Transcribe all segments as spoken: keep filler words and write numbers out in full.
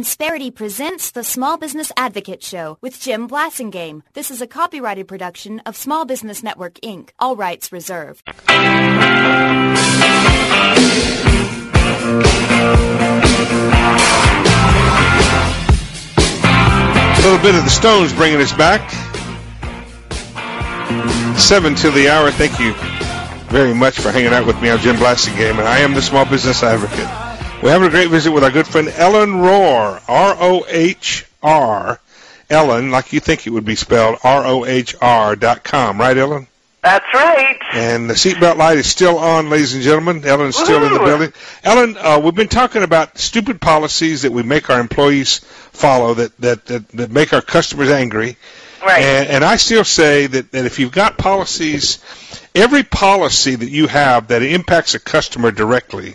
Insperity presents the Small Business Advocate Show with Jim Blasingame. This is a copyrighted production of Small Business Network, Incorporated. All rights reserved. A little bit of the Stones bringing us back. Seven till the hour. Thank you very much for hanging out with me. I'm Jim Blasingame, and I am the Small Business Advocate. We're having a great visit with our good friend Ellen Rohr, R O H R, Ellen, like you think it would be spelled, R O H R dot com. Right, Ellen? That's right. And the seatbelt light is still on, ladies and gentlemen. Ellen's Woo-hoo. still in the building. Ellen, uh, we've been talking about stupid policies that we make our employees follow that, that, that, that make our customers angry. Right. And, and I still say that, that if you've got policies, every policy that you have that impacts a customer directly,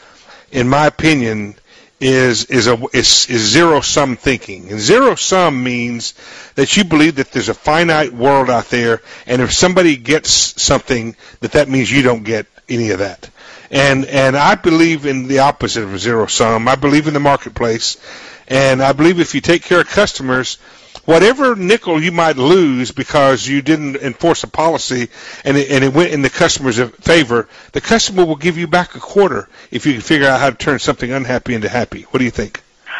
in my opinion, is is a is, is zero sum thinking. And zero sum means that you believe that there's a finite world out there, and if somebody gets something, that that means you don't get any of that. And and I believe in the opposite of zero sum. I believe in the marketplace, and I believe if you take care of customers, whatever nickel you might lose because you didn't enforce a policy and it, and it went in the customer's favor, the customer will give you back a quarter if you can figure out how to turn something unhappy into happy. What do you think?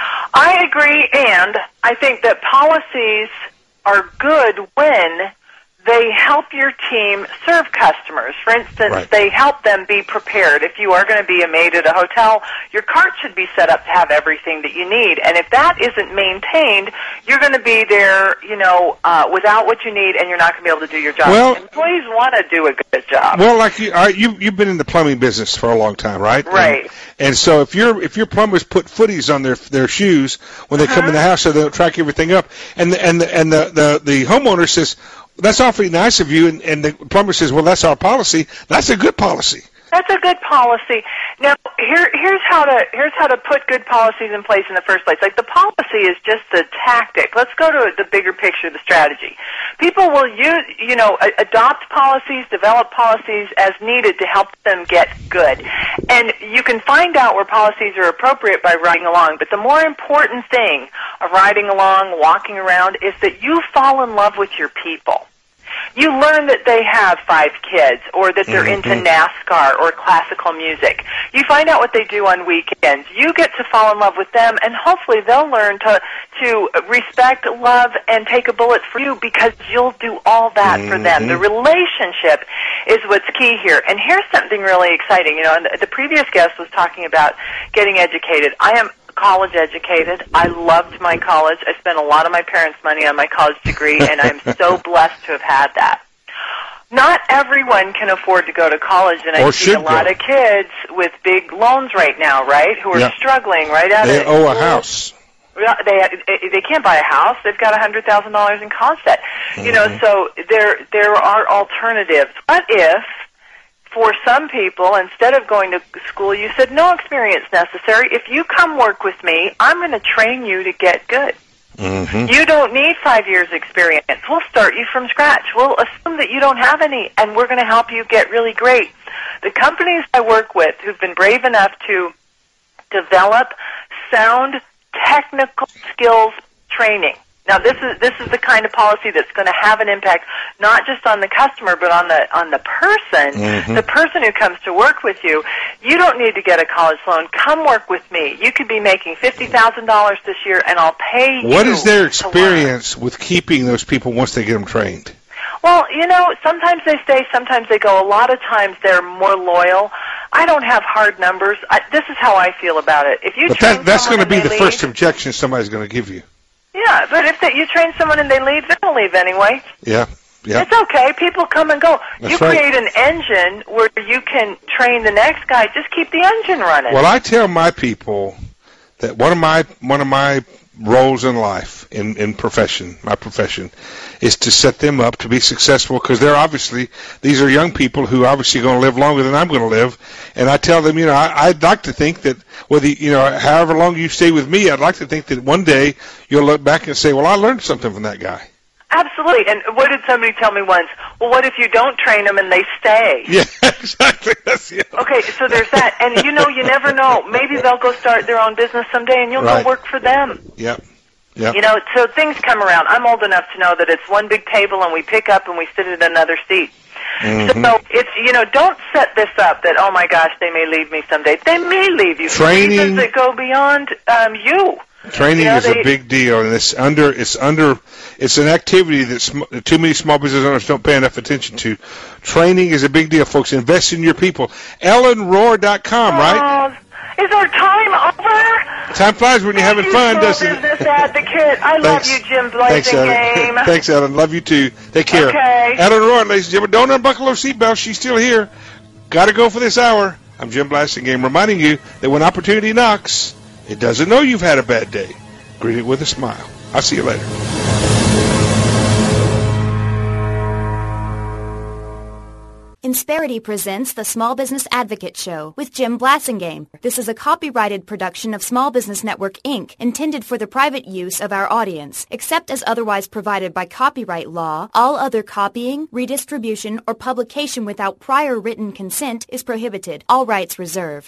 I agree, and I think that policies are good when they help your team serve customers. For instance, Right. they help them be prepared. If you are going to be a maid at a hotel, your cart should be set up to have everything that you need. And if that isn't maintained, you're going to be there, you know, uh, without what you need, and you're not going to be able to do your job. Well, employees want to do a good job. Well, like you, all right, you, you've been in the plumbing business for a long time, right? Right. And, and so if your if your plumbers put footies on their their shoes when they Uh-huh. come in the house, so they'll track everything up, and the, and the, and the, the the homeowner says, that's awfully nice of you, and, and the plumber says, well, that's our policy. That's a good policy. That's a good policy. Now, here, here's how to here's how to put good policies in place in the first place. Like, the policy is just the tactic. Let's go to the bigger picture, the strategy. People will use, you know, a- adopt policies, develop policies as needed to help them get good. And you can find out where policies are appropriate by riding along. But the more important thing of riding along, walking around, is that you fall in love with your people. You learn that they have five kids, or that they're Mm-hmm. into NASCAR or classical music. You find out what they do on weekends. You get to fall in love with them, and hopefully they'll learn to to respect, love, and take a bullet for you, because you'll do all that Mm-hmm. for them. The relationship is what's key here. And here's something really exciting. You know, and the previous guest was talking about getting educated. I am college educated. I loved my college. I spent a lot of my parents' money on my college degree, and I'm so blessed to have had that. Not everyone can afford to go to college, and I Or see a should lot go. of kids with big loans right now, right, who are Yeah. struggling right out They of owe a school. house. Yeah, They they can't buy a house. They've got a hundred thousand dollars in college debt. You know, Mm-hmm. so there there are alternatives. What if, for some people, instead of going to school, you said no experience necessary? If you come work with me, I'm going to train you to get good. Mm-hmm. You don't need five years experience. We'll start you from scratch. We'll assume that you don't have any, and we're going to help you get really great. The companies I work with who've been brave enough to develop sound technical skills training. Now, this is this is the kind of policy that's going to have an impact not just on the customer, but on the on the person, Mm-hmm. the person who comes to work with you. You don't need to get a college loan. Come work with me. You could be making fifty thousand dollars this year, and I'll pay you. What is their to learn. experience with keeping those people once they get them trained? Well, you know, sometimes they stay, sometimes they go. A lot of times they're more loyal. I don't have hard numbers. I, this is how I feel about it. If you But train that, that's going someone to be and the they first leave- objection somebody's going to give you. Yeah, but if they, you train someone and they leave, they're going to leave anyway. Yeah, yeah. It's okay. People come and go. That's you right. create an engine where you can train the next guy. Just keep the engine running. Well, I tell my people that one of my one of my roles in life, in, in profession, my profession, is to set them up to be successful, because they're obviously, these are young people who are obviously going to live longer than I'm going to live. And I tell them, you know, I, I'd like to think that whether, you know, however long you stay with me, I'd like to think that one day you'll look back and say, well, I learned something from that guy. Absolutely. And what did somebody tell me once? Well, what if you don't train them and they stay? Yeah, exactly. That's the Okay, so there's that. And, you know, you never know. Maybe they'll go start their own business someday, and you'll Right. go work for them. Yep. Yep. You know, so things come around. I'm old enough to know that it's one big table, and we pick up and we sit at another seat. Mm-hmm. So it's, you know, don't set this up that, oh, my gosh, they may leave me someday. They may leave you. Training. For reasons that go beyond um, you. Training You know, is they- a big deal, and it's under it's under it's an activity that sm- too many small business owners don't pay enough attention to. Training is a big deal, folks. Invest in your people. Ellen Rohr dot com, right? Oh, is our time over? Time flies when you're having Thank fun, you, doesn't it? Business Advocate. I love Thanks. you, Jim Thanks, Ellen. Blasingame. Thanks, Ellen. Love you too. Take care. Okay. Ellen Rohr, ladies and gentlemen. Don't unbuckle her seatbelt. She's still here. Got to go for this hour. I'm Jim Blasingame, reminding you that when opportunity knocks, it doesn't know you've had a bad day. Greet it with a smile. I'll see you later. Insperity presents the Small Business Advocate Show with Jim Blasingame. This is a copyrighted production of Small Business Network, Incorporated, intended for the private use of our audience. Except as otherwise provided by copyright law, all other copying, redistribution, or publication without prior written consent is prohibited. All rights reserved.